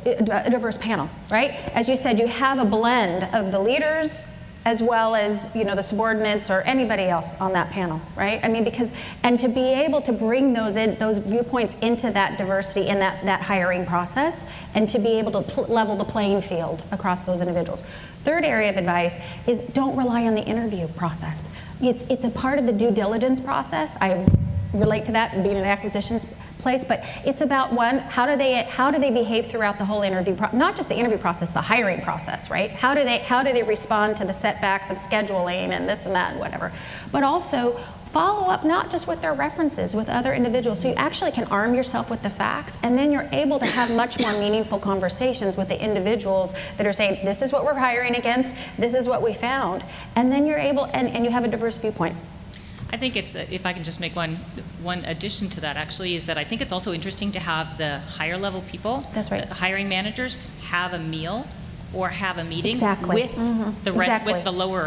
panel, right? As you said, you have a blend of the leaders as well as the subordinates or anybody else on that panel, right? I mean, and to be able to bring those viewpoints into that diversity in that hiring process, and to be able to level the playing field across those individuals. Third area of advice is, don't rely on the interview process. It's a part of the due diligence process. I relate to that and being an acquisitions place, but it's about, one, how do they behave throughout the whole interview not just the interview process, the hiring process, right? How do they respond to the setbacks of scheduling and this and that and whatever, but also follow up not just with their references, with other individuals, so you actually can arm yourself with the facts, and then you're able to have much more meaningful conversations with the individuals that are saying, this is what we're hiring against, this is what we found, and then you're able, and you have a diverse viewpoint. I think it's, if I can just make one addition to that, actually, is that I think it's also interesting to have the higher level people, that's right, the hiring managers, have a meal or have a meeting exactly. with the with the lower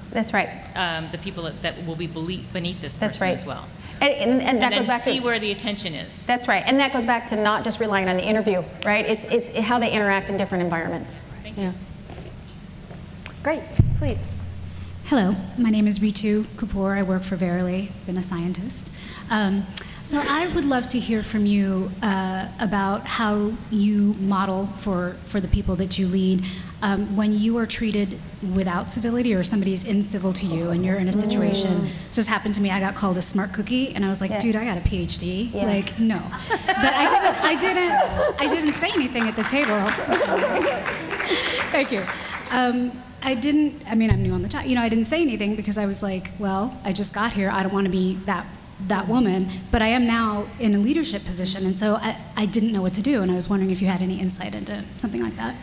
That's right. the people that will be beneath this That's person right. as well. And that And then goes back see to, where the attention is. that's right. And that goes back to not just relying on the interview, right? It's how they interact in different environments. Thank Yeah. Great, please. Hello, my name is Ritu Kapoor. I work for Verily, been a scientist. So I would love to hear from you about how you model for the people that you lead when you are treated without civility or somebody's incivil to you and you're in a situation. Just happened to me, I got called a smart cookie and I was like, dude, I got a PhD. Yeah. Like, no. But I didn't say anything at the table. Thank you. I mean, I'm new on the job. I didn't say anything because I was like, well, I just got here. I don't want to be that woman, but I am now in a leadership position, and so I didn't know what to do, and I was wondering if you had any insight into something like that.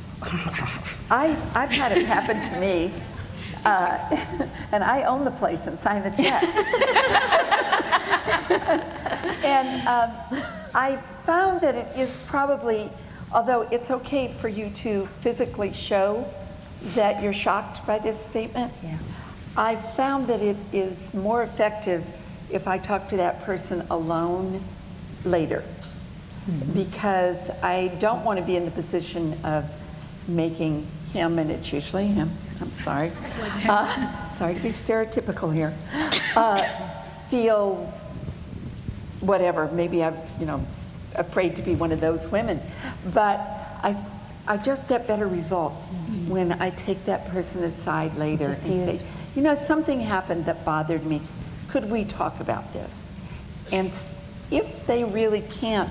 I've had it happen to me, and I own the place and sign the check. And I found that it is probably, although it's okay for you to physically show that you're shocked by this statement, I've found that it is more effective if I talk to that person alone later, because I don't want to be in the position of making him, and it's usually him, I'm sorry, sorry to be stereotypical here, feel whatever, maybe I'm afraid to be one of those women, but I just get better results when I take that person aside later and say, something happened that bothered me. Could we talk about this? And if they really can't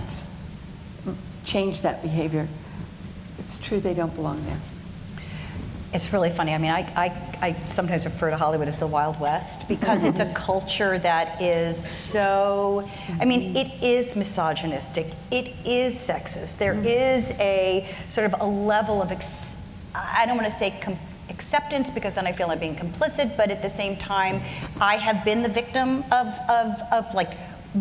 change that behavior, it's true they don't belong there. It's really funny. I mean, I sometimes refer to Hollywood as the Wild West because it's a culture that is so, I mean, it is misogynistic. It is sexist. There is a sort of a level of, I don't want to say acceptance because then I feel I'm being complicit, but at the same time, I have been the victim of like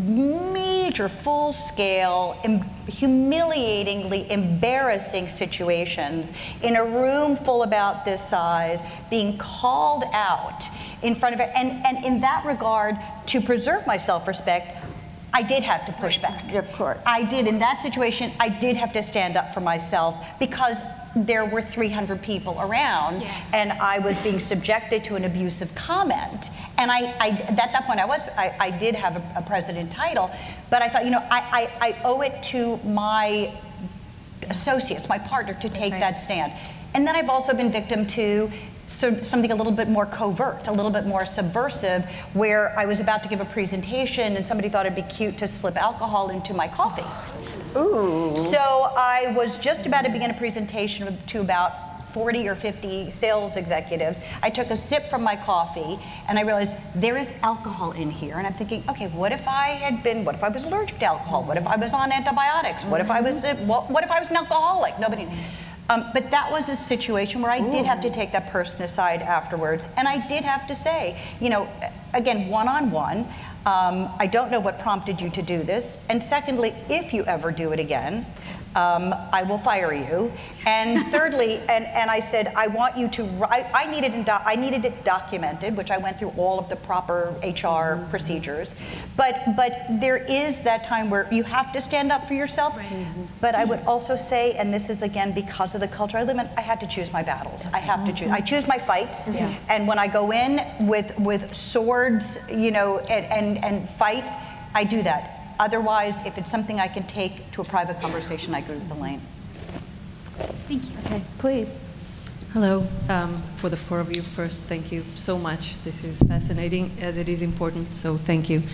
major, full-scale, humiliatingly embarrassing situations in a room full about this size, being called out in front of it. And in that regard, to preserve my self-respect, I did have to push back. Of course. I did. In that situation, I did have to stand up for myself because there were 300 people around, and I was being subjected to an abusive comment. And at that point, I did have a president title, but I thought, I owe it to my associates, my partner, to take that stand. And then I've also been victim to something a little bit more covert, a little bit more subversive, where I was about to give a presentation and somebody thought it'd be cute to slip alcohol into my coffee. Ooh. So I was just about to begin a presentation to about 40 or 50 sales executives. I took a sip from my coffee and I realized there is alcohol in here. And I'm thinking, okay, what if I was allergic to alcohol? What if I was on antibiotics? What if I was an alcoholic? Nobody. But that was a situation where I did have to take that person aside afterwards, and I did have to say, again, one-on-one, I don't know what prompted you to do this, and secondly, if you ever do it again, I will fire you. And thirdly, and I said, I want you to, I needed it documented, which I went through all of the proper HR procedures. But there is that time where you have to stand up for yourself. Right. But I would also say, and this is again because of the culture I live in, I had to choose my battles. I have to choose. I choose my fights. Yeah. And when I go in with swords, and fight, I do that. Otherwise, if it's something I can take to a private conversation, I go to the lane. Thank you. Okay, please. Hello. For the four of you, first, thank you so much. This is fascinating as it is important, so thank you.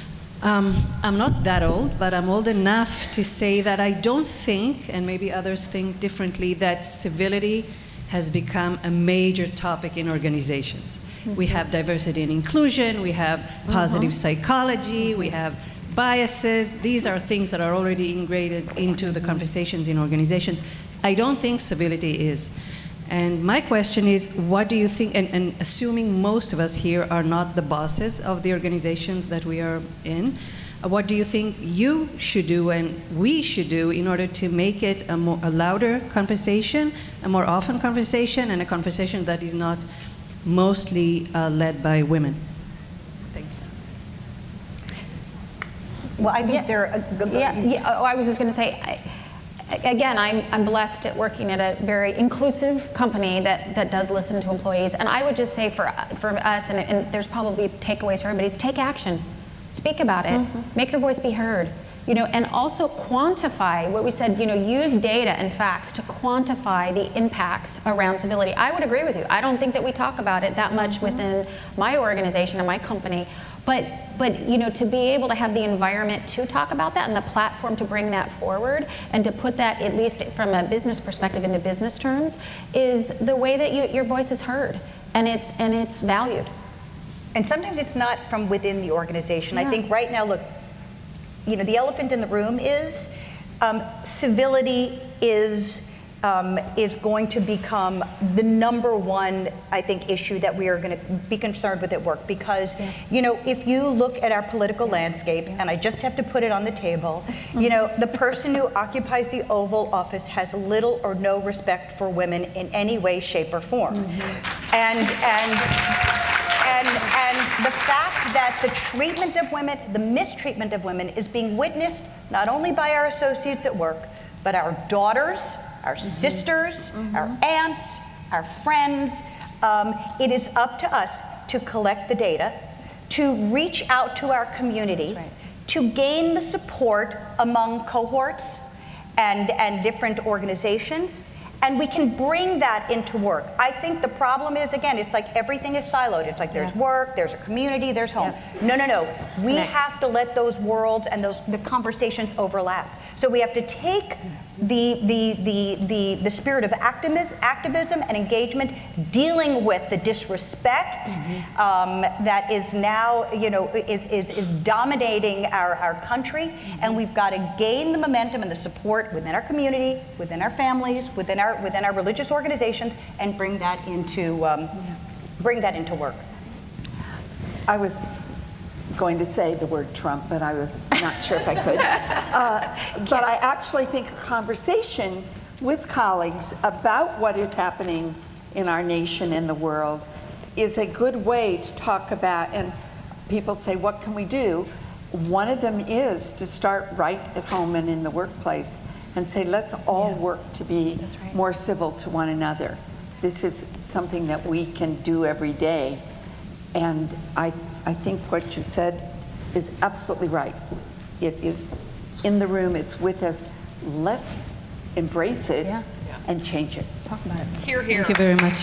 I'm not that old, but I'm old enough to say that I don't think, and maybe others think differently, that civility has become a major topic in organizations. We have diversity and inclusion, we have positive psychology, we have biases. These are things that are already ingrained into the conversations in organizations. I don't think civility is. And my question is, what do you think, and assuming most of us here are not the bosses of the organizations that we are in, what do you think you should do and we should do in order to make it a louder conversation, a more often conversation, and a conversation that is not mostly led by women. Thank you. Well, I think I was just going to say, again, I'm blessed at working at a very inclusive company that does listen to employees. And I would just say for us, and there's probably takeaways for everybody, is take action. Speak about it. Make your voice be heard. And also quantify what we said, use data and facts to quantify the impacts around civility. I would agree with you. I don't think that we talk about it that much within my organization or my company. But to be able to have the environment to talk about that and the platform to bring that forward and to put that, at least from a business perspective, into business terms, is the way that your voice is heard and it's valued. And sometimes it's not from within the organization. I think right now, look, the elephant in the room is civility is going to become the #1, I think, issue that we are going to be concerned with at work. Because, if you look at our political landscape, and I just have to put it on the table, the person who occupies the Oval Office has little or no respect for women in any way, shape, or form. And the fact that the treatment of women, the mistreatment of women, is being witnessed not only by our associates at work, but our daughters, our sisters, our aunts, our friends. It is up to us to collect the data, to reach out to our community, to gain the support among cohorts and different organizations. And we can bring that into work. I think the problem is, again, it's like everything is siloed. It's like there's work, there's a community, there's home. No. We have to let those worlds and the conversations overlap. So we have to take the spirit of activism and engagement, dealing with the disrespect that is now, is dominating our country, and we've got to gain the momentum and the support within our community, within our families, within our religious organizations, and bring that into work. I was going to say the word Trump, but I was not sure if I could. But I actually think a conversation with colleagues about what is happening in our nation and the world is a good way to talk about, and people say, what can we do? One of them is to start right at home and in the workplace and say, let's all work to be more civil to one another. This is something that we can do every day. And I think what you said is absolutely right. It is in the room, it's with us. Let's embrace it and change it. Talk about it. Hear, hear. Thank you very much.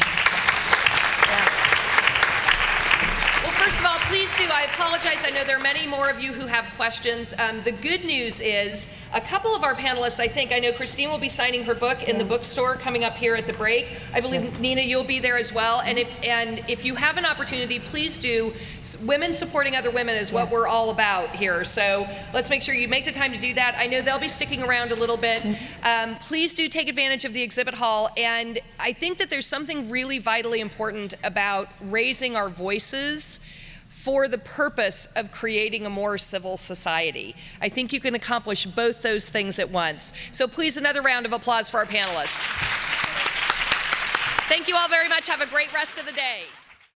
Well, first of all, please do. I apologize. I know there are many more of you who have questions. The good news is a couple of our panelists, I know Christine will be signing her book in the bookstore coming up here at the break. I believe, Nina, you'll be there as well. And if you have an opportunity, please do. Women supporting other women is what we're all about here. So let's make sure you make the time to do that. I know they'll be sticking around a little bit. Please do take advantage of the exhibit hall. And I think that there's something really vitally important about raising our voices for the purpose of creating a more civil society. I think you can accomplish both those things at once. So please, another round of applause for our panelists. Thank you all very much. Have a great rest of the day.